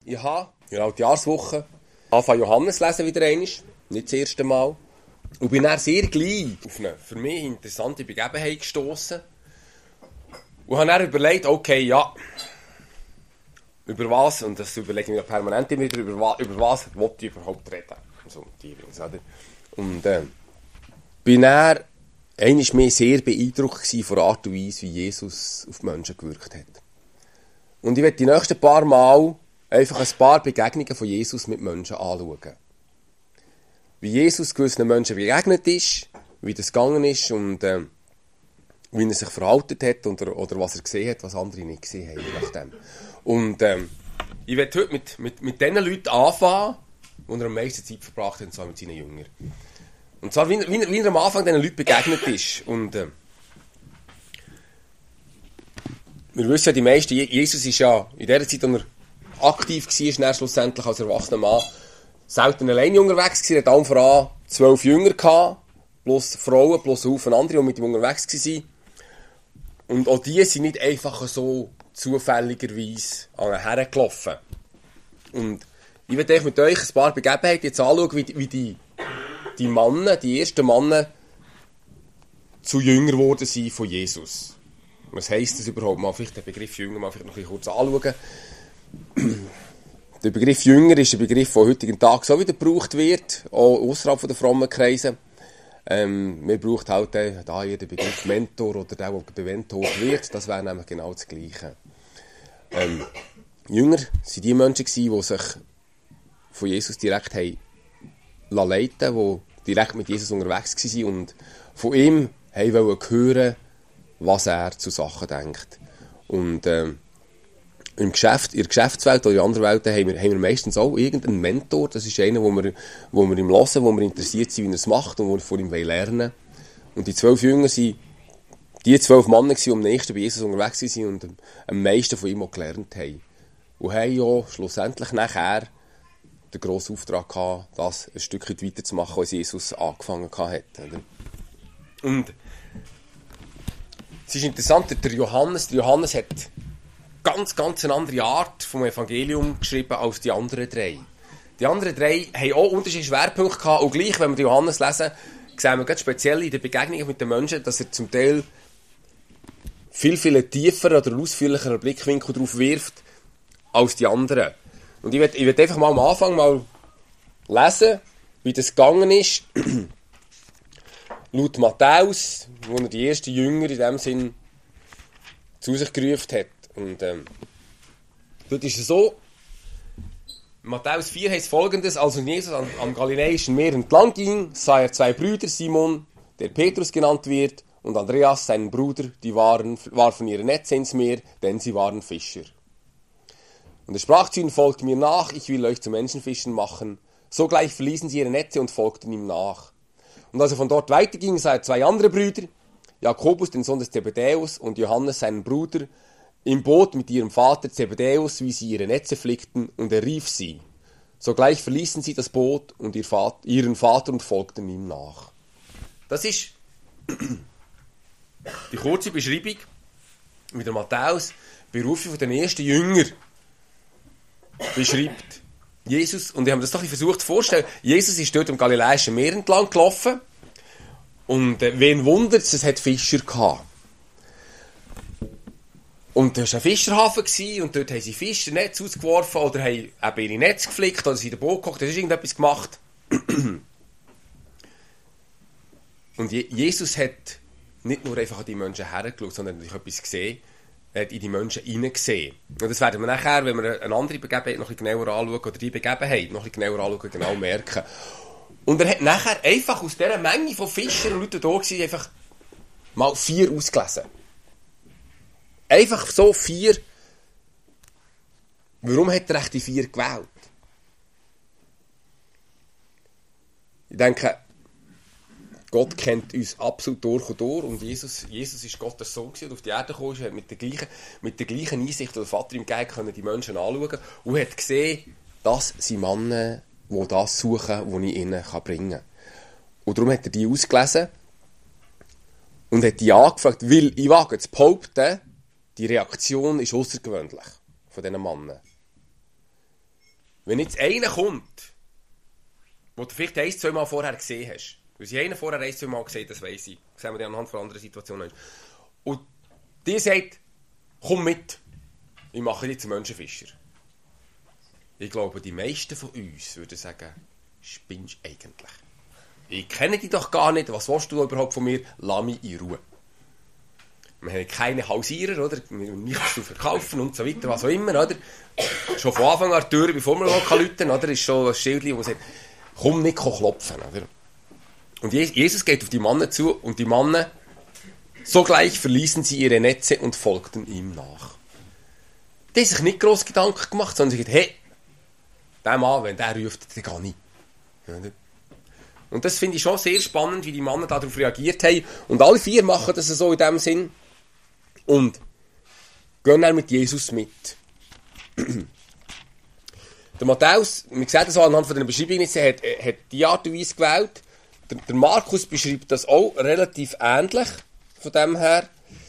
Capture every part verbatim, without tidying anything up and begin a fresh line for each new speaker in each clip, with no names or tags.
ich habe in der Altjahrswoche angefangen Johannes lesen wieder einmal, nicht das erste Mal. Und bin dann sehr gleich auf eine für mich interessante Begebenheit gestossen. Und habe dann überlegt, okay, ja, über was, und das überlege ich mir permanent immer wieder, über was, über was will ich überhaupt reden. So, die übrigens, oder? Und äh, bin dann einmal mehr sehr beeindruckt gewesen von der Art und Weise, wie Jesus auf die Menschen gewirkt hat. Und ich werde die nächsten paar Mal einfach ein paar Begegnungen von Jesus mit Menschen anschauen. Wie Jesus gewissen Menschen begegnet ist, wie das gegangen ist und äh, wie er sich verhalten hat oder, oder was er gesehen hat, was andere nicht gesehen haben. Nach dem. Und ähm, ich werde heute mit, mit, mit den Leuten anfangen, die er am meisten Zeit verbracht hat, und zwar mit seinen Jüngern. Und zwar, wie, wie, wie er am Anfang diesen Leuten begegnet ist. Und äh, wir wissen ja, die meisten, Jesus ist ja in der Zeit, als er aktiv war, dann schlussendlich als erwachsener Mann, selten alleine unterwegs gewesen. Er hatte allem voran zwölf Jünger gehabt, plus Frauen, plus Haufen andere, die mit ihm unterwegs waren. Und auch die sind nicht einfach so zufälligerweise an ihn hergelaufen. Und ich werde euch mit euch ein paar Begebenheiten jetzt anschauen, wie die, wie die, die Männer, die ersten Männer zu Jünger geworden sind von Jesus. Was heisst das überhaupt? Mal vielleicht den Begriff Jünger mal vielleicht noch ein bisschen kurz anschauen. Der Begriff Jünger ist ein Begriff, der heutigen Tag so wieder gebraucht wird, auch außerhalb der frommen Kreise. Ähm, man braucht halt den, da hier den Begriff Mentor oder der, der bementort wird. Das wäre nämlich genau das Gleiche. Ähm, Jünger waren die Menschen, die sich von Jesus direkt haben leiten, die direkt mit Jesus unterwegs waren und von ihm haben wollen hören, was er zu Sachen denkt. Und ähm, im Geschäft, in der Geschäftswelt oder in anderen Welten haben wir, haben wir meistens auch irgendeinen Mentor. Das ist einer, wo wir, wo wir ihm hören, wo wir interessiert sind, wie er es macht und wo wir von ihm lernen wollen. Und die zwölf Jünger waren die zwölf Männer, die am nächsten bei Jesus unterwegs waren und am meisten von ihm auch gelernt haben. Und haben ja schlussendlich nachher den grossen Auftrag gehabt, das ein Stückchen weiterzumachen, als Jesus angefangen hat. Und es ist interessant, der Johannes, der Johannes hat ganz, ganz eine andere Art vom Evangelium geschrieben als die anderen drei. Die anderen drei haben auch unterschiedliche Schwerpunkte gehabt. Und gleich, wenn wir Johannes lesen, sehen wir ganz speziell in den Begegnungen mit den Menschen, dass er zum Teil viel, viel tiefer oder ausführlicher Blickwinkel darauf wirft als die anderen. Und ich werde ich werd einfach mal am Anfang mal lesen, wie das gegangen ist. Laut Matthäus, wo er die ersten Jünger in dem Sinn zu sich gerufen hat. Und ähm, dort ist es so, Matthäus vier heißt Folgendes: Als nun Jesus am, am Galiläischen Meer entlang ging, sah er zwei Brüder, Simon, der Petrus genannt wird, und Andreas, seinen Bruder, die waren, warfen ihre Netze ins Meer, denn sie waren Fischer. Und er sprach zu ihnen: Folgt mir nach, ich will euch zu Menschenfischen machen. Sogleich verließen sie ihre Netze und folgten ihm nach. Und als er von dort weiterging, sah er zwei andere Brüder, Jakobus, den Sohn des Zebedäus, und Johannes, seinen Bruder, im Boot mit ihrem Vater Zebedäus, wie sie ihre Netze flickten, und er rief sie. Sogleich verließen sie das Boot und ihr Vater, ihren Vater und folgten ihm nach. Das ist die kurze Beschreibung, wie der Matthäus Berufung von den ersten Jüngern beschreibt. Jesus, und ich habe mir das doch versucht vorzustellen, Jesus ist dort am Galiläischen Meer entlang gelaufen und äh, wen wundert es, es hat Fischer gehabt. Und da war ein Fischerhafen und dort haben sie Fischernetz ausgeworfen oder haben eben ihre Netze geflickt oder sind in der Boot gekocht, da ist irgendetwas gemacht. Und Jesus hat nicht nur einfach an die Menschen hergeschaut, sondern hat etwas gesehen, er hat in die Menschen hineingesehen. Und das werden wir nachher, wenn wir eine andere Begebenheit noch ein bisschen genauer anschauen, oder die Begebenheit noch ein bisschen genauer anschauen, genau merken. Und er hat nachher einfach aus dieser Menge von Fischern und Leuten da gewesen, einfach mal vier ausgelesen. Einfach so vier. Warum hat er echt die vier gewählt? Ich denke, Gott kennt uns absolut durch und durch und Jesus, Jesus ist Gottes Sohn gewesen und auf die Erde gekommen ist, hat mit der gleichen, mit der gleichen Einsicht, die der Vater ihm gegeben hat, die Menschen anschauen und hat gesehen, das sind Männer, die das suchen, was ich ihnen bringen kann. Und darum hat er die ausgelesen und hat die angefragt, weil ich wage zu behaupten, die Reaktion ist außergewöhnlich von diesen Männern. Wenn jetzt einer kommt, den du vielleicht ein, zwei Mal vorher gesehen hast, weil sie einen vorher ein, zwei Mal gesehen, das weiss ich, das sehen wir dann anhand von anderen Situationen, und die sagt, komm mit, ich mache dich zum Menschenfischer. Ich glaube, die meisten von uns würden sagen, spinnst du eigentlich? Ich kenne dich doch gar nicht, was willst du überhaupt von mir? Lass mich in Ruhe. Wir haben keine Hausierer, oder? Nichts zu verkaufen und so weiter, was auch immer, oder? Schon von Anfang an die Tür, bevor wir noch läuten, oder? Ist schon ein Schild, das sagt, komm nicht klopfen, oder? Und Jesus geht auf die Männer zu und die Männer, sogleich verließen sie ihre Netze und folgten ihm nach. Die haben sich nicht gross Gedanken gemacht, sondern sie gesagt, hey, der Mann, wenn der ruft, dann gehe ich. Oder? Und das finde ich schon sehr spannend, wie die Männer darauf reagiert haben. Und alle vier machen das so in dem Sinn. Und gehen dann mit Jesus mit. Der Matthäus, wir sehen das auch anhand von den Beschreibungen, hat, hat die Art und Weise gewählt. Der, der Markus beschreibt das auch relativ ähnlich, von dem her.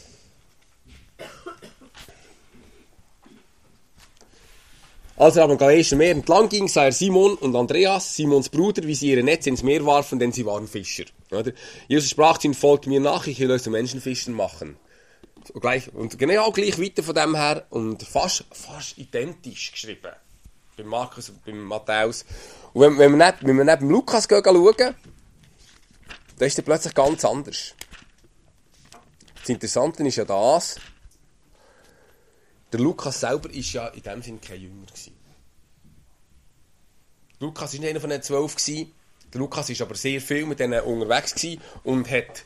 Als er am Galiläischen Meer entlang ging, sah er Simon und Andreas, Simons Bruder, wie sie ihre Netze ins Meer warfen, denn sie waren Fischer. Oder? Jesus sprach zu ihnen, folgt mir nach, ich will euch zu Menschenfischern machen. Und, gleich, und genau gleich weiter von dem her und fast, fast identisch geschrieben. Beim Markus und beim Matthäus. Und wenn, wenn, wir nicht, wenn wir neben Lukas gehen, schauen, dann ist er plötzlich ganz anders. Das Interessante ist ja das, der Lukas selber war ja in dem Sinne kein Jünger gewesen. Lukas war nicht einer von den zwölf gewesen. Der Lukas war aber sehr viel mit denen unterwegs gewesen und hat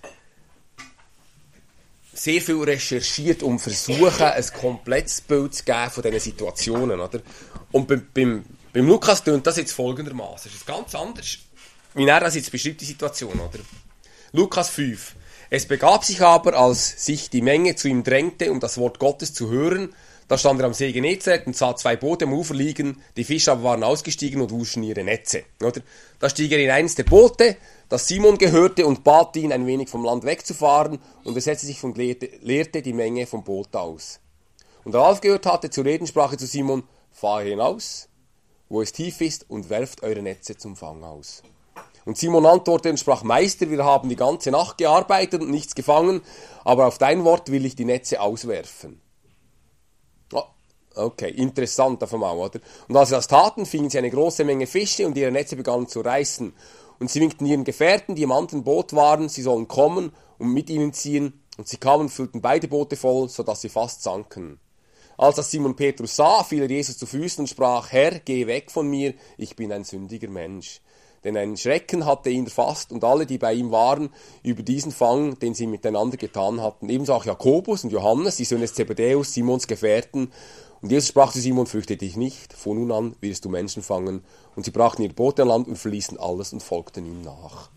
sehr viel recherchiert, um zu versuchen, ein komplettes Bild zu geben von diesen Situationen. Oder? Und beim, beim, beim Lukas tönt das jetzt folgendermaßen. Es ist ganz anders, wie er das jetzt beschreibt, die Situation. Oder? Lukas fünf. Es begab sich aber, als sich die Menge zu ihm drängte, um das Wort Gottes zu hören, da stand er am See Genezareth und sah zwei Boote am Ufer liegen, die Fischer aber waren ausgestiegen und wuschen ihre Netze. Oder? Da stieg er in eines der Boote, das Simon gehörte, und bat ihn, ein wenig vom Land wegzufahren, und er setzte sich und leerte, leerte die Menge vom Boot aus. Und als er aufgehört hatte zu reden, sprach er zu Simon, fahre hinaus, wo es tief ist, und werft eure Netze zum Fang aus. Und Simon antwortete und sprach, Meister, wir haben die ganze Nacht gearbeitet und nichts gefangen, aber auf dein Wort will ich die Netze auswerfen. Oh, okay, interessant auf einmal, oder? Und als sie das taten, fingen sie eine große Menge Fische und ihre Netze begannen zu reißen. Und sie winkten ihren Gefährten, die im anderen Boot waren, sie sollen kommen und mit ihnen ziehen. Und sie kamen und füllten beide Boote voll, sodass sie fast sanken. Als das Simon Petrus sah, fiel er Jesus zu Füßen und sprach, Herr, geh weg von mir, ich bin ein sündiger Mensch. Denn ein Schrecken hatte ihn erfasst und alle, die bei ihm waren, über diesen Fang, den sie miteinander getan hatten. Ebenso auch Jakobus und Johannes, die Söhne des Zebedäus, Simons Gefährten. Und Jesus sprach zu Simon, fürchte dich nicht, von nun an wirst du Menschen fangen. Und sie brachten ihre Boote an Land und verließen alles und folgten ihm nach.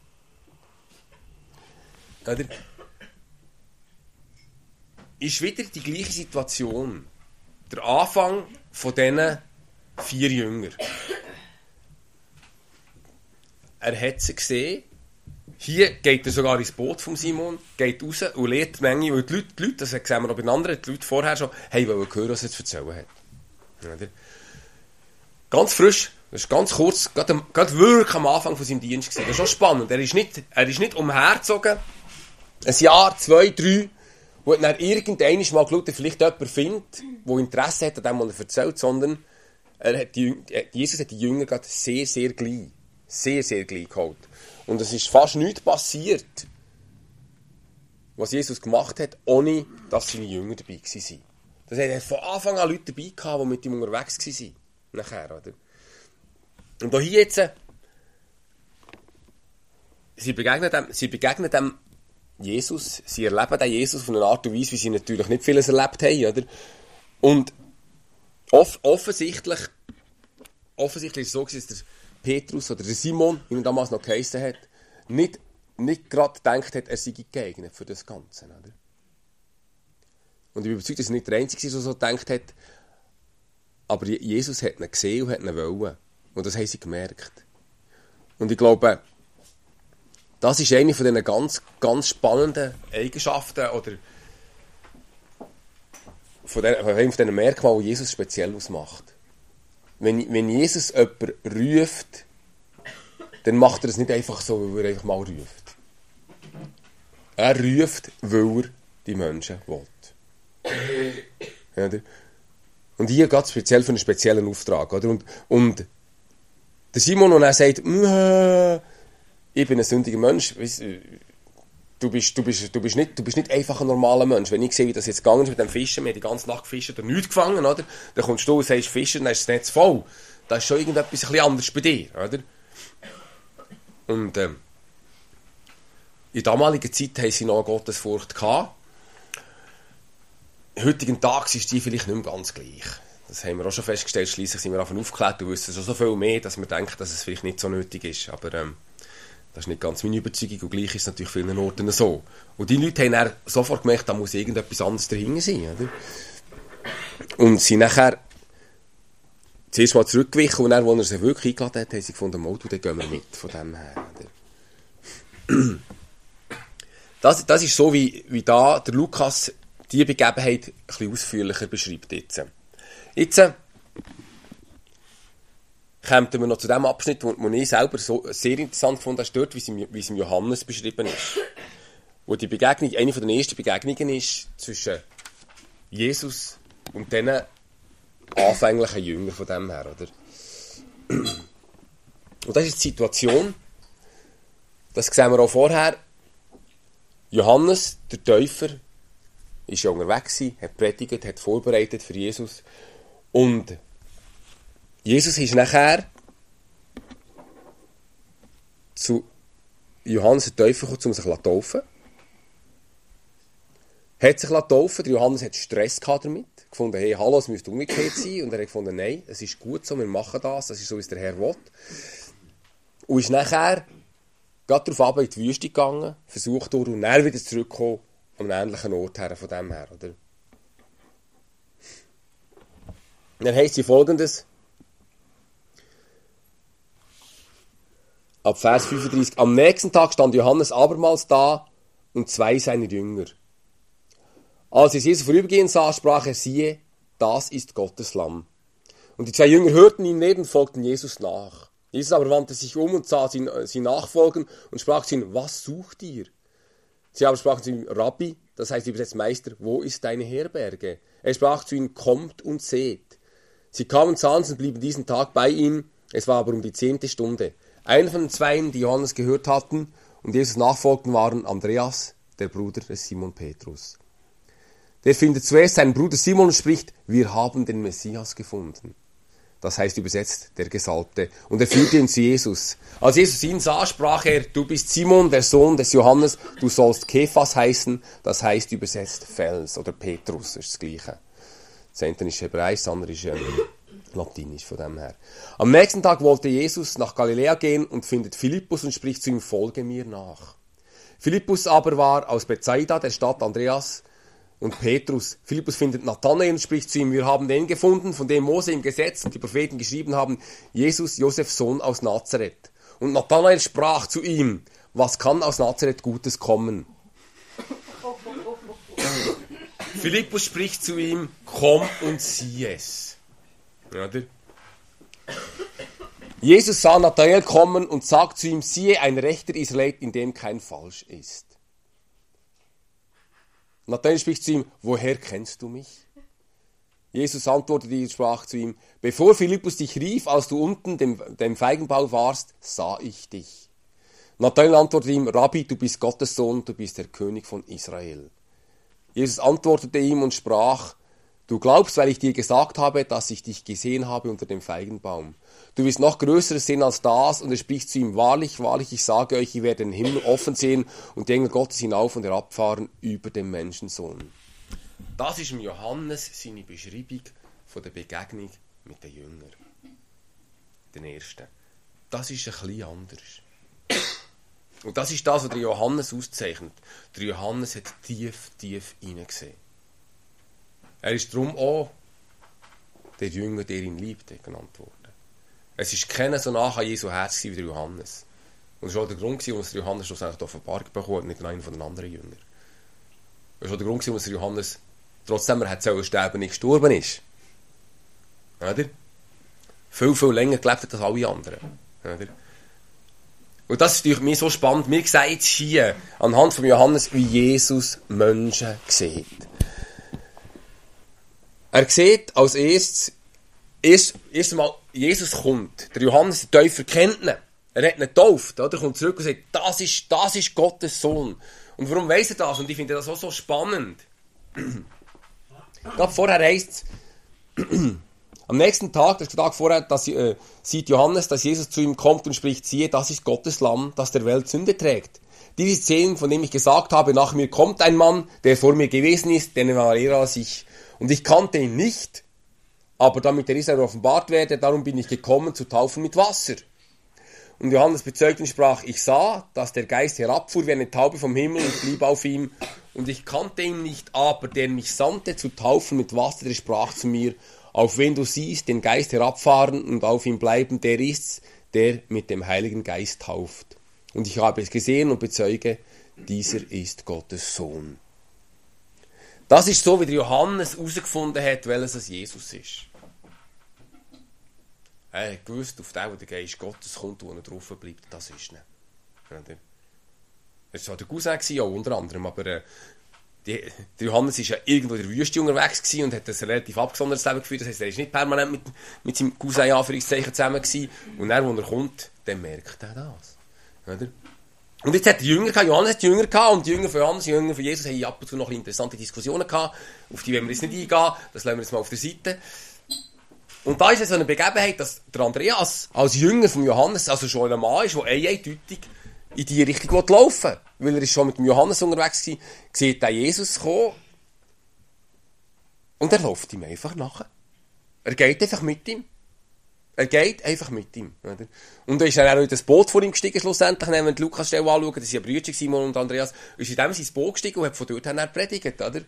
Ist wieder die gleiche Situation. Der Anfang von diesen vier Jüngern. Er hat sie gesehen. Hier geht er sogar ins Boot von Simon, geht raus und lehrt die Menge, weil die Leute, die Leute, das sehen wir noch bei den anderen, die Leute vorher schon, haben wollen hören, was er zu erzählen hat. Ganz frisch, das ist ganz kurz, gerade, gerade wirklich am Anfang von seinem Dienst gewesen. Das ist schon spannend. Er ist nicht, er ist nicht umhergezogen, ein Jahr, zwei, drei, wo er dann irgendwann mal geschaut, vielleicht jemand findet, der Interesse hat an dem, was er erzählt, sondern er hat die, Jesus hat die Jünger gerade sehr, sehr gleich, sehr, sehr gleich geholt. Und es ist fast nichts passiert, was Jesus gemacht hat, ohne dass seine Jünger dabei waren. Das hat von Anfang an Leute dabei gehabt, die mit ihm unterwegs waren. Nachher, oder? Und auch hier jetzt, sie begegnen dem, sie begegnen dem Jesus, sie erleben den Jesus von einer Art und Weise, wie sie natürlich nicht vieles erlebt haben, oder? Und off- offensichtlich, offensichtlich ist es so, dass der Petrus oder der Simon, wie er damals noch geheissen hat, nicht, nicht gerade gedacht hat, er sei geeignet für das Ganze. Oder? Und ich bin überzeugt, dass er nicht der Einzige ist, der so gedacht hat, aber Jesus hat ihn gesehen und hat ihn wollen. Und das haben sie gemerkt. Und ich glaube, das ist eine von diesen ganz, ganz spannenden Eigenschaften oder von, den, von einem von diesen Merkmalen, die Jesus speziell ausmacht. wenn, wenn Jesus jemanden ruft, dann macht er es nicht einfach so, weil er einfach mal ruft. Er ruft, weil er die Menschen will. Ja, und hier geht es speziell für einen speziellen Auftrag. Oder? Und, und der Simon, und er sagt, ich bin ein sündiger Mensch, du bist, du, bist, du, bist nicht, du bist nicht einfach ein normaler Mensch. Wenn ich sehe, wie das jetzt gegangen ist mit dem Fischen, wir haben die ganze Nacht gefischt und nichts gefangen, oder? Dann kommst du und sagst Fischen, dann ist das Netz voll. Da ist schon irgendetwas ein bisschen anders bei dir. Oder? Und ähm, in damaliger Zeit haben sie noch eine Gottesfurcht gehabt. Heutigen Tag ist die vielleicht nicht mehr ganz gleich. Das haben wir auch schon festgestellt. Schliesslich sind wir davon aufgeklärt und wissen schon so viel mehr, dass wir denken, dass es vielleicht nicht so nötig ist. Aber ähm, das ist nicht ganz meine Überzeugung und gleich ist es natürlich an vielen Orten so. Und die Leute haben dann sofort gemerkt, da muss irgendetwas anderes dahinter sein. Oder? Und sie nachher zuerst mal zurückgewichen und dann, als er sie wirklich eingeladen hat, haben sie gefunden, oh, dann gehen wir mit von dem her. Oder? Das, das ist so, wie, wie da der Lukas die Begebenheit ein bisschen ausführlicher beschreibt. Jetzt, jetzt äh, kommen wir noch zu dem Abschnitt, wo, wo ich selber so sehr interessant fand, das ist dort, wie es, im, wie es im Johannes beschrieben ist. Wo die Begegnung, eine von den ersten Begegnungen ist zwischen Jesus und diesen anfänglichen Jüngern von dem her. Oder? Und das ist die Situation, das sehen wir auch vorher, Johannes, der Täufer, ist ja unterwegs gewesen, hat predigt, hat vorbereitet für Jesus. Und Jesus ist nachher zu Johannes der Täufer gekommen, um sich zu taufen. Hat sich taufen, der Johannes hat Stress gehabt damit. Gefunden, hey, hallo, es müsste umgekehrt sein. Und er hat gefunden, nein, es ist gut so, wir machen das, das ist so, wie es der Herr will. Und ist nachher gerade darauf ab in die Wüste gegangen, versucht durch und dann wieder zurückgekommen, an einen ähnlichen Ort her, von dem her, oder? Dann heisst sie Folgendes. Ab Vers fünfunddreißig. Am nächsten Tag stand Johannes abermals da und zwei seiner Jünger. Als er Jesus vorübergehen sah, sprach er, siehe, das ist Gottes Lamm. Und die zwei Jünger hörten ihn reden und folgten Jesus nach. Jesus aber wandte sich um und sah sie, sie nachfolgen und sprach zu ihnen, was sucht ihr? Sie aber sprachen zu ihm, Rabbi, das heißt übersetzt Meister, wo ist deine Herberge? Er sprach zu ihnen, kommt und seht. Sie kamen und sahen und blieben diesen Tag bei ihm, es war aber um die zehnte Stunde. Einer von den Zweien, die Johannes gehört hatten und Jesus nachfolgten, waren Andreas, der Bruder des Simon Petrus. Der findet zuerst seinen Bruder Simon und spricht, wir haben den Messias gefunden. Das heißt übersetzt, der Gesalbte. Und er führte ihn zu Jesus. Als Jesus ihn sah, sprach er, du bist Simon, der Sohn des Johannes, du sollst Kephas heißen, das heißt übersetzt Fels oder Petrus, das ist das Gleiche. Das eine ist Hebräisch, das andere ist ähm, Latinisch von dem her. Am nächsten Tag wollte Jesus nach Galiläa gehen und findet Philippus und spricht zu ihm, folge mir nach. Philippus aber war aus Bethsaida, der Stadt Andreas, und Petrus. Philippus findet Nathanael und spricht zu ihm, wir haben den gefunden, von dem Mose im Gesetz und die Propheten geschrieben haben, Jesus, Josefs Sohn aus Nazareth. Und Nathanael sprach zu ihm, was kann aus Nazareth Gutes kommen? Philippus spricht zu ihm, komm und sieh es. Oder? Jesus sah Nathanael kommen und sagt zu ihm, siehe, ein rechter Israelit, in dem kein Falsch ist. Nathanael spricht zu ihm, woher kennst du mich? Jesus antwortete und sprach zu ihm, bevor Philippus dich rief, als du unten dem, dem Feigenbau warst, sah ich dich. Nathanael antwortete ihm, Rabbi, du bist Gottes Sohn, du bist der König von Israel. Jesus antwortete ihm und sprach, du glaubst, weil ich dir gesagt habe, dass ich dich gesehen habe unter dem Feigenbaum. Du wirst noch Größeres sehen als das. Und er spricht zu ihm, wahrlich, wahrlich, ich sage euch, ihr werdet den Himmel offen sehen und die Engel Gottes hinauf und herabfahren über den Menschensohn. Das ist im Johannes seine Beschreibung von der Begegnung mit den Jüngern. Den ersten. Das ist ein bisschen anders. Und das ist das, was der Johannes auszeichnet. Der Johannes hat tief, tief hineingesehen. Er ist darum auch der Jünger, der ihn liebte, genannt worden. Es ist keiner so nach an Jesu Herz wie der Johannes. Und das war auch der Grund, warum der Johannes schlussendlich offenbart bekommen hat, nicht einer von den anderen Jüngern. Das war auch der Grund, warum der Johannes, trotzdem er hat sterben, nicht gestorben ist. Oder? viel, viel länger gelebt hat als alle anderen. Oder? Und das ist durch mich so spannend. Mir sehen jetzt hier, anhand von Johannes, wie Jesus Menschen sieht. Er sieht als erstes, erst, erst einmal, Jesus kommt. Der Johannes, der Täufer, kennt ihn. Er hat ihn getauft. Er kommt zurück und sagt, das ist, das ist Gottes Sohn. Und warum weiss er das? Und ich finde das auch so spannend. Gerade vorher heisst es, am nächsten Tag, der Tag vorher, dass, äh, sieht Johannes, dass Jesus zu ihm kommt und spricht, siehe, das ist Gottes Lamm, das der Welt Sünde trägt. Dies ist den, von dem ich gesagt habe, nach mir kommt ein Mann, der vor mir gewesen ist, denn er war eher als ich. Und ich kannte ihn nicht, aber damit er Israel offenbart werde, darum bin ich gekommen, zu taufen mit Wasser. Und Johannes bezeugt und sprach, ich sah, dass der Geist herabfuhr wie eine Taube vom Himmel und blieb auf ihm. Und ich kannte ihn nicht, aber der mich sandte zu taufen mit Wasser, der sprach zu mir, auf wen du siehst, den Geist herabfahren und auf ihm bleiben, der ist's, der mit dem Heiligen Geist tauft. Und ich habe es gesehen und bezeuge, dieser ist Gottes Sohn. Das ist so, wie der Johannes herausgefunden hat, welches es Jesus ist. Er hat gewusst, auf den, wo der Geist Gottes kommt, wo er drauf bleibt, das ist nicht. Das war der Cousin, auch unter anderem, aber äh, die, der Johannes war ja irgendwo in der Wüste unterwegs gewesen und hat ein relativ abgesondertes Leben geführt. Das heisst, er war nicht permanent mit, mit seinem Cousin Anführungszeichen zusammen gewesen. Und dann, wo er kommt, dann merkt er das. Oder? Und jetzt hat der Jünger gehabt, Johannes hat die Jünger gehabt, und die Jünger von Johannes, die Jünger von Jesus haben ab und zu noch interessante Diskussionen gehabt. Auf die wollen wir jetzt nicht eingehen, das lassen wir jetzt mal auf der Seite. Und da ist es so eine Begebenheit, dass der Andreas als Jünger von Johannes, also schon ein Mann ist, der eindeutig in die Richtung laufen will. Weil er ist schon mit dem Johannes unterwegs war, sieht der Jesus kommen und er läuft ihm einfach nachher. Er geht einfach mit ihm. Er geht einfach mit ihm. Oder? Und dann ist er auch in das Boot vor ihm gestiegen, schlussendlich, wenn wir die Lukas-Stelle anschauen, das sind ja Brüder, Simon und Andreas, ist in dem ins Boot gestiegen und hat von dort her predigt, oder?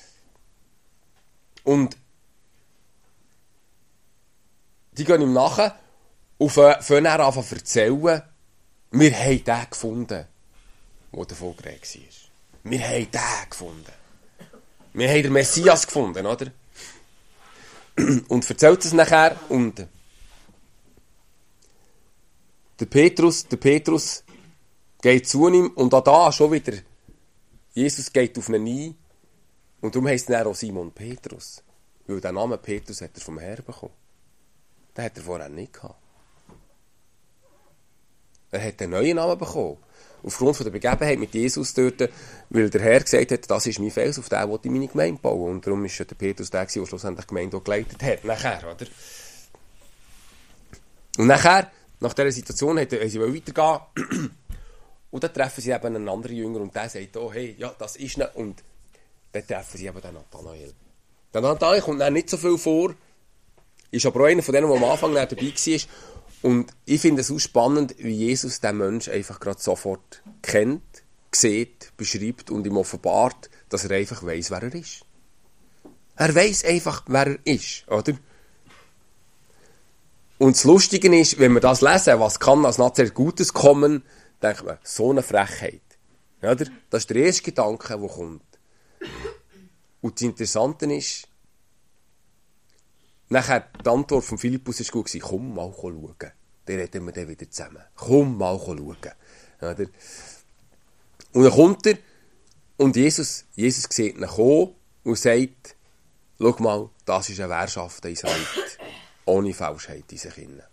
Und die gehen ihm nachher und fangen dann an zu erzählen, wir haben den gefunden, der davon geredet war. Wir haben den gefunden. Wir haben den Messias gefunden, oder? Und erzählt es nachher und der Petrus, der Petrus geht zu ihm und auch da schon wieder, Jesus geht auf ihn ein und darum heisst er auch Simon Petrus. Weil den Namen Petrus hat er vom Herrn bekommen. Den hat er vorher nicht gehabt. Er hat einen neuen Namen bekommen. Aufgrund von der Begebenheit mit Jesus dort, weil der Herr gesagt hat, das ist mein Fels, auf den will ich meine Gemeinde bauen. Und darum ist der Petrus der, der schlussendlich die Gemeinde auch geleitet hat. Nachher, oder? Und nachher, nach dieser Situation, wollten sie weitergehen. Und dann treffen sie eben einen anderen Jünger und der sagt, oh, hey, ja, das ist nicht. Und dann treffen sie eben den Nathanael. Der Nathanael kommt dann nicht so viel vor, ist aber auch einer von denen, der am Anfang dabei war. Und ich finde es auch spannend, wie Jesus den Menschen einfach gerade sofort kennt, sieht, beschreibt und ihm offenbart, dass er einfach weiss, wer er ist. Er weiss einfach, wer er ist, oder? Und das Lustige ist, wenn wir das lesen, was kann als Nazareth Gutes kommen, denkt man, so eine Frechheit. Oder? Das ist der erste Gedanke, der kommt. Und das Interessante ist, nachher die Antwort von Philippus war gut, komm mal schauen. Dann reden wir dann wieder zusammen. Komm mal schauen. Oder? Und dann kommt er und Jesus, Jesus sieht ihn kommen und sagt, schau mal, das ist eine Währschaft Israel, ohne Falschheit in sich hinein.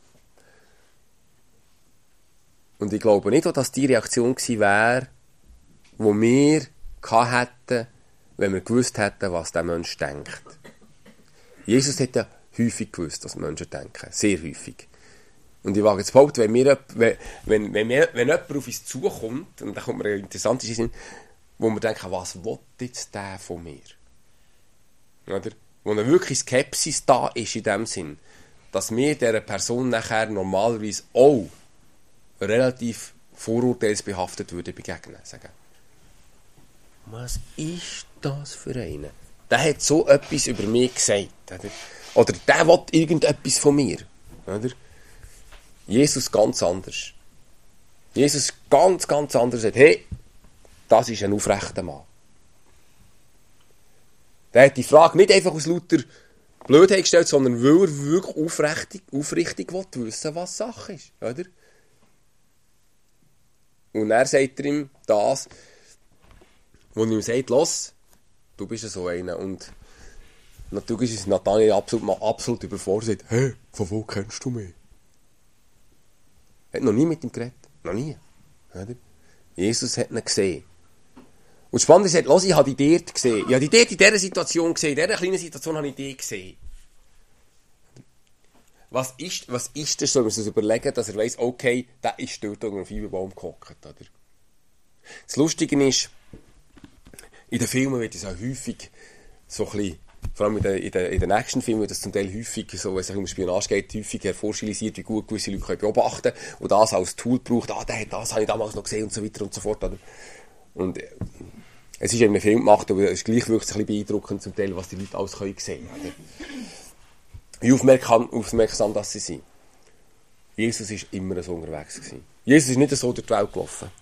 Und ich glaube nicht, dass die Reaktion gewesen wäre, die wir gehabt hätten, wenn wir gewusst hätten, was der Mensch denkt. Jesus hat ja häufig gewusst, was Menschen denken. Sehr häufig. Und ich wage jetzt behaupten, wenn, wir, wenn, wenn, wenn, wir, wenn jemand auf uns zukommt, und da kommt mir eine interessante Sinn, wo wir denken, was will jetzt der von mir? Oder? Wo eine wirklich Skepsis da ist in dem Sinn, dass wir dieser Person nachher normalerweise auch relativ vorurteilsbehaftet würde begegnen. Sagen, was ist das für einer? Der hat so etwas über mich gesagt. Oder, oder der will irgendetwas von mir. Oder? Jesus ganz anders. Jesus ganz, ganz anders sagt, hey, das ist ein aufrechter Mann. Der hat die Frage nicht einfach aus lauter Blödheit gestellt, sondern weil er wirklich aufrichtig, aufrichtig will wissen, was Sache ist. Oder? Und er sagt er ihm das, wo er ihm sagt, los, du bist ja so einer. Und natürlich ist Nathanael absolut, absolut überfordert. Hä, von wo kennst du mich? Er hat noch nie mit ihm geredet. Noch nie. Oder? Jesus hat ihn gesehen. Und spannend ist, er sagt, los, ich habe dich dort gesehen. Ich habe dich dort in dieser Situation gesehen. In dieser kleinen Situation habe ich dich gesehen. Was ist, was ist das, soll man sich überlegen, dass er weiss, okay, der ist dort unter einem Feigenbaum gehockt, oder? Das Lustige ist, in den Filmen wird es auch häufig so ein bisschen, vor allem in den, in den, in den Actionfilmen wird es zum Teil häufig, so, wenn es um Spionage geht, häufig hervorstilisiert, wie gut gewisse Leute können beobachten und das als Tool braucht, ah, der hat das, habe ich damals noch gesehen und so weiter und so fort, oder? Und äh, es ist eben ein Film gemacht, aber es ist gleich wirklich ein bisschen beeindruckend zum Teil, was die Leute alles können sehen können. Wie aufmerksam, aufmerksam dass sie sind. Jesus war immer so unterwegs gewesen. Jesus ist nicht so durch die Welt gelaufen.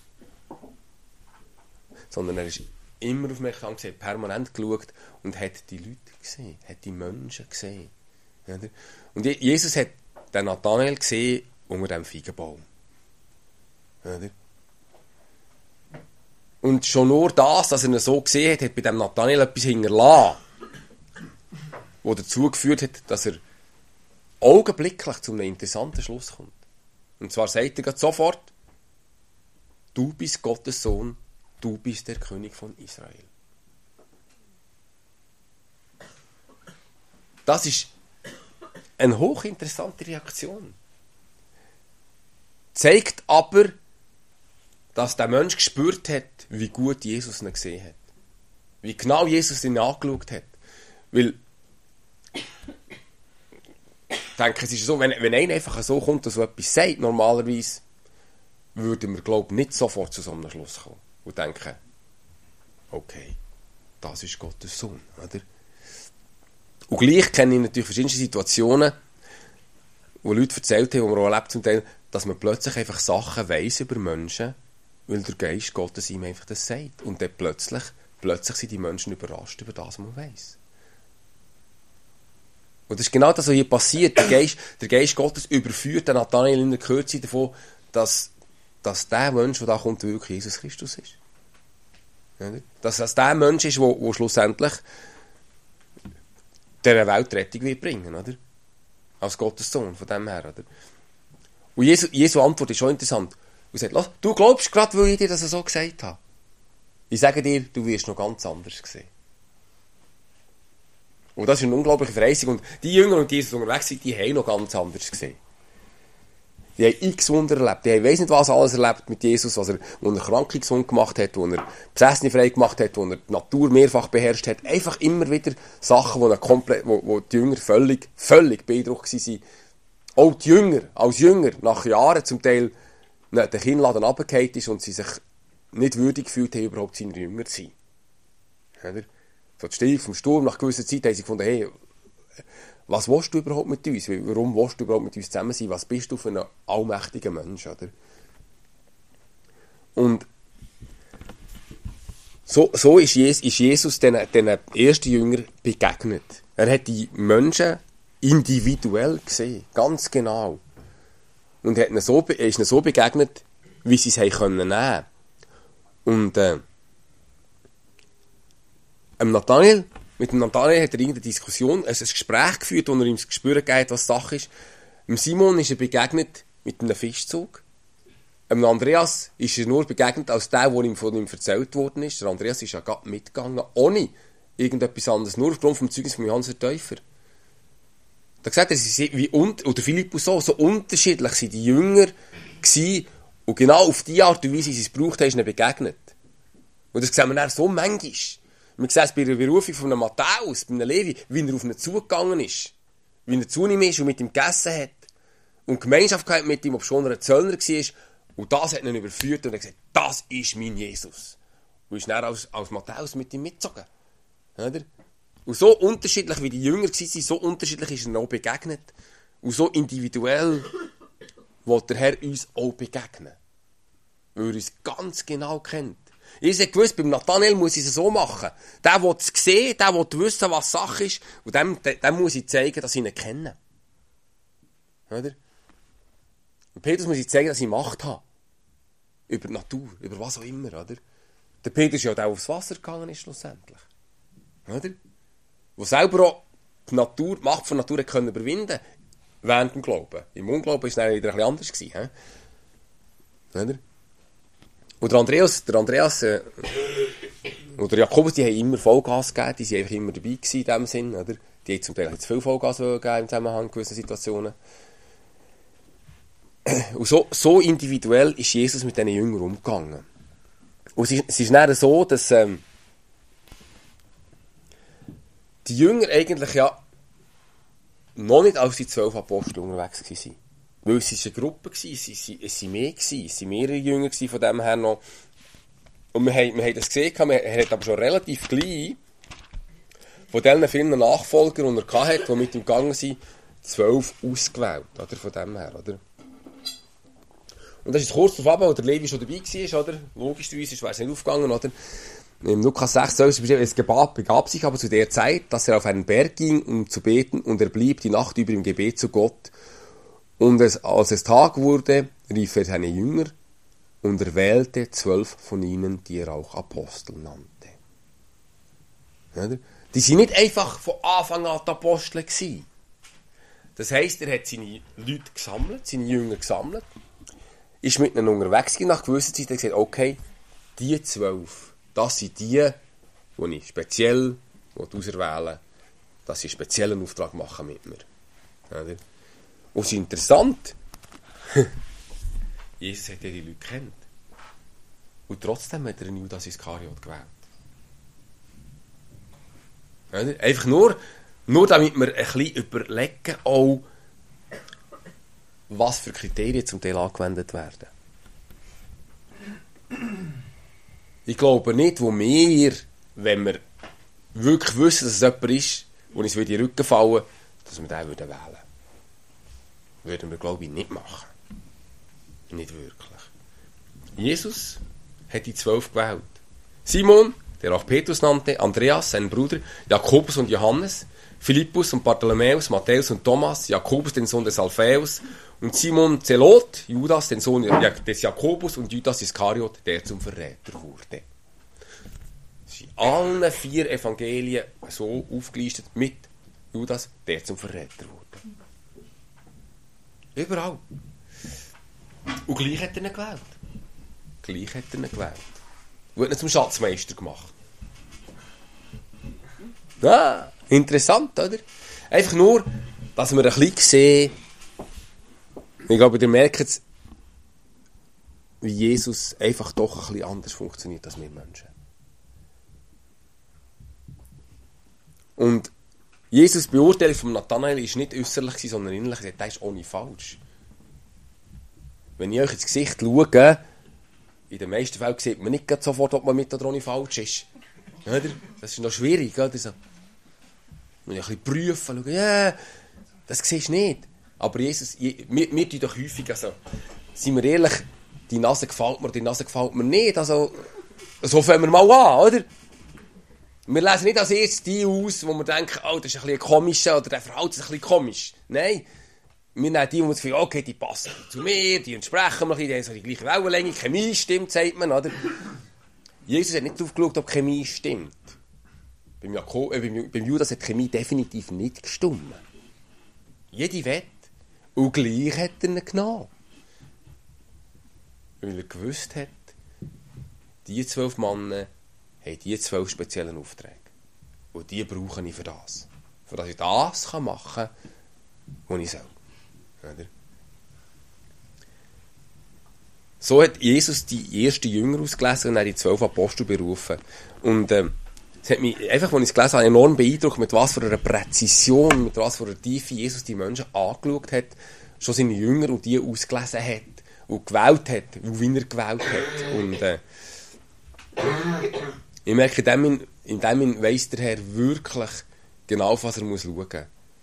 Sondern er ist immer aufmerksam gewesen, permanent geschaut und hat die Leute gesehen, hat die Menschen gesehen. Und Jesus hat den Nathanael gesehen unter dem Feigenbaum. Und schon nur das, dass er ihn so gesehen hat, hat bei dem Nathanael etwas hinterlassen, was dazu geführt hat, dass er augenblicklich zu einem interessanten Schluss kommt. Und zwar sagt er sofort, du bist Gottes Sohn, du bist der König von Israel. Das ist eine hochinteressante Reaktion. Zeigt aber, dass der Mensch gespürt hat, wie gut Jesus ihn gesehen hat. Wie genau Jesus ihn angeschaut hat. Weil, ich denke, es ist so, wenn, wenn einer einfach so kommt und so etwas sagt, normalerweise, würden wir, glaube ich, nicht sofort zu so einem Schluss kommen. Und denken, okay, das ist Gottes Sohn, oder? Und gleich kenne ich natürlich verschiedene Situationen, wo Leute erzählt haben, wo man auch erlebt zum Teil, dass man plötzlich einfach Sachen weiss über Menschen, weil der Geist Gottes ihm einfach das sagt. Und dann plötzlich, plötzlich sind die Menschen überrascht über das, was man weiss. Und das ist genau das, was hier passiert. Der Geist, der Geist Gottes überführt den Nathanael in der Kürze davon, dass, dass der Mensch, der da kommt, wirklich Jesus Christus ist. Dass das der Mensch ist, der, der schlussendlich dieser Welt Rettung wird bringen, oder? Als Gottes Sohn, von dem her, oder? Und Jesu, Jesu Antwort ist schon interessant. Er sagt, lass, du glaubst gerade, weil ich dir das so gesagt habe. Ich sage dir, du wirst noch ganz anders sehen. Und das ist eine unglaubliche Verheißung. Und die Jünger, und die Jesus unterwegs sind, die haben noch ganz anders gesehen. Die haben x Wunder erlebt. Die haben weiss nicht was alles erlebt mit Jesus, was er, wo er Kranke gesund gemacht hat, wo er Besessene frei gemacht hat, wo er die Natur mehrfach beherrscht hat. Einfach immer wieder Sachen, wo, er komplett, wo, wo die Jünger völlig, völlig beeindruckt waren. Auch die Jünger, als Jünger, nach Jahren zum Teil, ne, der Kinnladen runtergefallen ist und sie sich nicht würdig gefühlt haben, überhaupt seine Jünger zu sein. Oder? So die Stieg vom Sturm, nach gewisser Zeit haben sie gefunden, hey, was willst du überhaupt mit uns? Warum willst du überhaupt mit uns zusammen sein? Was bist du für ein allmächtiger Mensch? Oder? Und so, so ist Jesus, ist Jesus den, den ersten Jüngern begegnet. Er hat die Menschen individuell gesehen, ganz genau. Und hat ihnen so, er ist ihnen so begegnet, wie sie es haben können nehmen. Und äh, ähm, Nathanael, mit dem Nathanael hat er irgendeine Diskussion, also ein Gespräch geführt, wo er ihm das Gespür gegeben hat, was Sache ist. Dem Simon ist er begegnet mit einem Fischzug. Dem Andreas ist er nur begegnet als der, der ihm von ihm erzählt worden ist. Der Andreas ist ja gerade mitgegangen, ohne irgendetwas anderes, nur aufgrund vom Zeugnis von Johannes der Täufer. Da gesagt er, sie sind wie und oder Philippus so, so unterschiedlich sind die Jünger gewesen, und genau auf die Art und Weise, wie sie es gebraucht haben, ist ihnen begegnet. Und das sehen wir dann so manchmal. Wir sehen es bei der Berufung von einem Matthäus, bei einem Levi, wie er auf ihn zugegangen ist, wie er zu ihm ist und mit ihm gegessen hat und Gemeinschaft gehabt mit ihm, ob schon er ein Zöllner war, und das hat ihn überführt und er gesagt, das ist mein Jesus. Und ist dann als, als Matthäus mit ihm mitgezogen. Oder? Und so unterschiedlich wie die Jünger waren, so unterschiedlich ist er auch begegnet. Und so individuell will der Herr uns auch begegnen. Weil er uns ganz genau kennt. Jesus hat gewusst, beim Nathanael muss ich es so machen. Der will es sehen, der will wissen, was Sache ist. Und dem, dem, dem muss ich zeigen, dass ich ihn kenne. Oder? Und Petrus muss ich zeigen, dass ich Macht habe. Über die Natur, über was auch immer, oder? Der Petrus ist ja auch der, der aufs Wasser gegangen ist, schlussendlich. Oder? Wo selber auch die Natur, die Macht von Natur können überwinden während dem Glauben. Im Unglauben war es dann wieder ein bisschen anders gewesen, he? Oder? Und der Andreas, der Andreas äh, und der Jakobus, die haben immer Vollgas gegeben, die waren einfach immer dabei gewesen in dem Sinn, oder? Die haben zum Teil jetzt viel Vollgas gegeben im Zusammenhang mit gewissen Situationen. Und so, so individuell ist Jesus mit diesen Jüngern umgegangen. Und es ist, es ist dann so, dass ähm, die Jünger eigentlich ja noch nicht als die zwölf Apostel unterwegs waren. Weil es war eine Gruppe, es waren mehr, es waren mehrere Jünger von dem her noch. Und wir haben, wir haben das gesehen, er hat aber schon relativ gleich von diesen vielen Nachfolgern, die er hatte, die mit ihm gegangen sind, zwölf ausgewählt, oder? Von dem her, oder? Und das ist kurz darauf ab, wo der Levi schon dabei war, oder? Logischerweise wäre es nicht aufgegangen, oder? Im Lukas sechs, zwölf beschrieben, es begab sich aber zu der Zeit, dass er auf einen Berg ging, um zu beten, und er blieb die Nacht über im Gebet zu Gott. Und es, als es Tag wurde, rief er seine Jünger und er wählte zwölf von ihnen, die er auch Apostel nannte. Oder? Die sind nicht einfach von Anfang an die Apostel gewesen. Das heisst, er hat seine Leute gesammelt, seine Jünger gesammelt, ist mit ihnen unterwegs gewesen, nach gewisser Zeit hat er gesagt, okay, die zwölf, das sind die, die ich speziell auserwählen, dass sie einen speziellen Auftrag machen mit mir. Oder? Und es ist interessant, Jesus hat ja die Leute gekannt. Und trotzdem hat er einen Judas Iskariot gewählt. Oder? Einfach nur, nur damit wir ein bisschen überlegen, auch, was für Kriterien zum Teil angewendet werden. Ich glaube nicht, wo wir, wenn wir wirklich wissen, dass es jemand ist, der uns in den Rücken fallen würde, dass wir den wählen würden. Würden wir, glaube ich, nicht machen. Nicht wirklich. Jesus hat die zwölf gewählt. Simon, der auch Petrus nannte, Andreas, seinen Bruder, Jakobus und Johannes, Philippus und Bartholomäus, Matthäus und Thomas, Jakobus, den Sohn des Alphaeus, und Simon Zelot, Judas, den Sohn des Jakobus, und Judas Iskariot, der zum Verräter wurde. Das ist in allen vier Evangelien so aufgelistet mit Judas, der zum Verräter wurde. Überall. Und gleich hat er ihn gewählt. Gleich hat er ihn gewählt. Und hat ihn zum Schatzmeister gemacht. Ah, interessant, oder? Einfach nur, dass wir ein bisschen sehen, ich glaube, ihr merkt es, wie Jesus einfach doch ein bisschen anders funktioniert als wir Menschen. Und Jesus' Beurteilung von Nathanael war nicht äußerlich, sondern innerlich. Er ist auch nicht falsch. Wenn ich euch ins Gesicht schaue, in den meisten Fällen sieht man nicht sofort, ob man mit oder ohne falsch ist. Oder? Das ist noch schwierig. Oder? So. Man muss ein bisschen prüfen, schauen, ja, das siehst du nicht. Aber Jesus, wir, wir tun doch häufig, also, seien wir ehrlich, die Nase gefällt mir, die Nase gefällt mir nicht. Also, so fangen wir mal an, oder? Wir lesen nicht als erstes die aus, wo wir denken, oh, das ist ein bisschen komischer oder der verhält sich ein bisschen komisch. Nein, wir nehmen die, wo wir das Gefühl, okay, die passen zu mir, die entsprechen mir, die haben so die gleiche Wellenlänge, Chemie stimmt, sagt man, oder? Jesus hat nicht darauf geschaut, ob Chemie stimmt. Beim, Jakob, äh, beim, beim Judas hat Chemie definitiv nicht gestimmt. Jede Wette. Und gleich hat er ihn genommen. Weil er gewusst hat, die zwölf Männer haben die zwölf speziellen Aufträge. Und die brauche ich für das. Für das ich das machen kann, was ich soll. Oder? So hat Jesus die ersten Jünger ausgelesen und hat die zwölf Apostel berufen. Und ähm, es hat mich einfach, als ich es gelesen habe, enorm beeindruckt, mit was für einer Präzision, mit was für einer Tiefe Jesus die Menschen angeschaut hat, schon seine Jünger und die ausgelesen hat und gewählt hat, wie er gewählt hat. Und äh, ich merke, in dem, in dem weiss der Herr wirklich genau, was er muss schauen muss.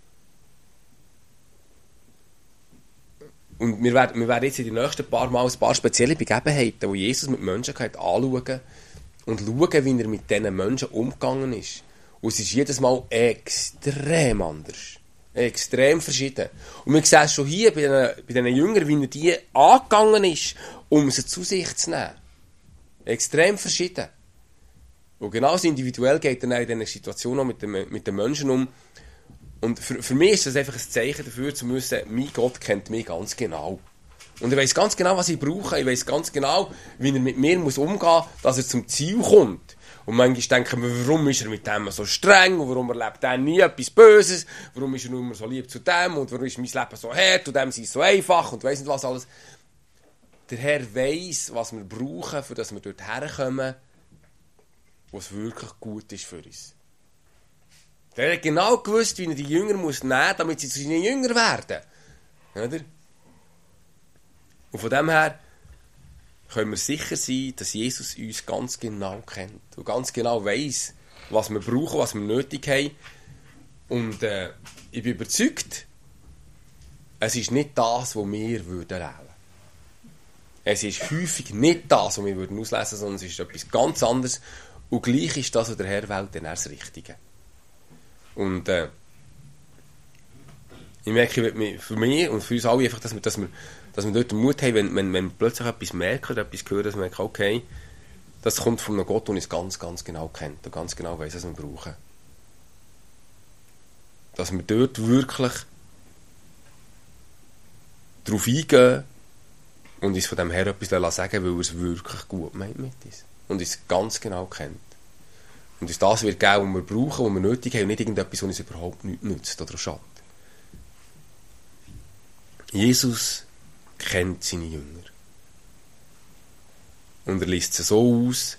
Und wir werden, wir werden jetzt in den nächsten paar Mal ein paar spezielle Begebenheiten, die Jesus mit Menschen hat, anschauen, und schauen, wie er mit diesen Menschen umgegangen ist. Und es ist jedes Mal extrem anders. Extrem verschieden. Und wir sehen schon hier bei diesen, bei diesen Jüngern, wie er die angegangen ist, um sie zu sich zu nehmen. Extrem verschieden. Und genauso individuell geht er dann in diesen Situationen auch mit den, mit den Menschen um. Und für, für mich ist das einfach ein Zeichen dafür, zu müssen, mein Gott kennt mich ganz genau. Und er weiss ganz genau, was ich brauche. Ich weiss ganz genau, wie er mit mir muss umgehen muss, dass er zum Ziel kommt. Und manchmal denken wir, warum ist er mit dem so streng? Und warum erlebt er nie etwas Böses? Warum ist er nur immer so lieb zu dem? Und warum ist mein Leben so hart? Und dem ist es so einfach? Und weiss nicht was alles. Der Herr weiss, was wir brauchen, für dass wir dort herkommen, wo es wirklich gut ist für uns. Der hat genau gewusst, wie er die Jünger muss nehmen muss, damit sie zu seinen Jüngern werden. Oder? Und von dem her können wir sicher sein, dass Jesus uns ganz genau kennt und ganz genau weiss, was wir brauchen, was wir nötig haben. Und äh, ich bin überzeugt, es ist nicht das, was wir würden leben. Es ist häufig nicht das, was wir würden auslesen, sondern es ist etwas ganz anderes. Und gleich ist das, was der Herr wählt, dann das Richtige. Und äh, ich merke für mich und für uns alle einfach, dass wir, dass wir, dass wir dort den Mut haben, wenn, wenn, wenn wir plötzlich etwas merken oder etwas hören, dass wir merken, okay, das kommt von einem Gott, der uns ganz, ganz genau kennt und ganz genau weiss, was wir brauchen. Dass wir dort wirklich darauf eingehen und uns von dem Herrn etwas sagen, weil er es wirklich gut meint mit uns und uns ganz genau kennt. Und uns das wird geben, was wir brauchen, was wir nötig haben, und nicht irgendetwas, was uns überhaupt nichts nützt oder schadet. Jesus kennt seine Jünger. Und er liest sie so aus,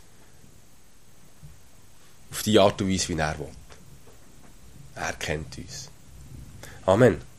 auf die Art und Weise, wie er will. Er kennt uns. Amen.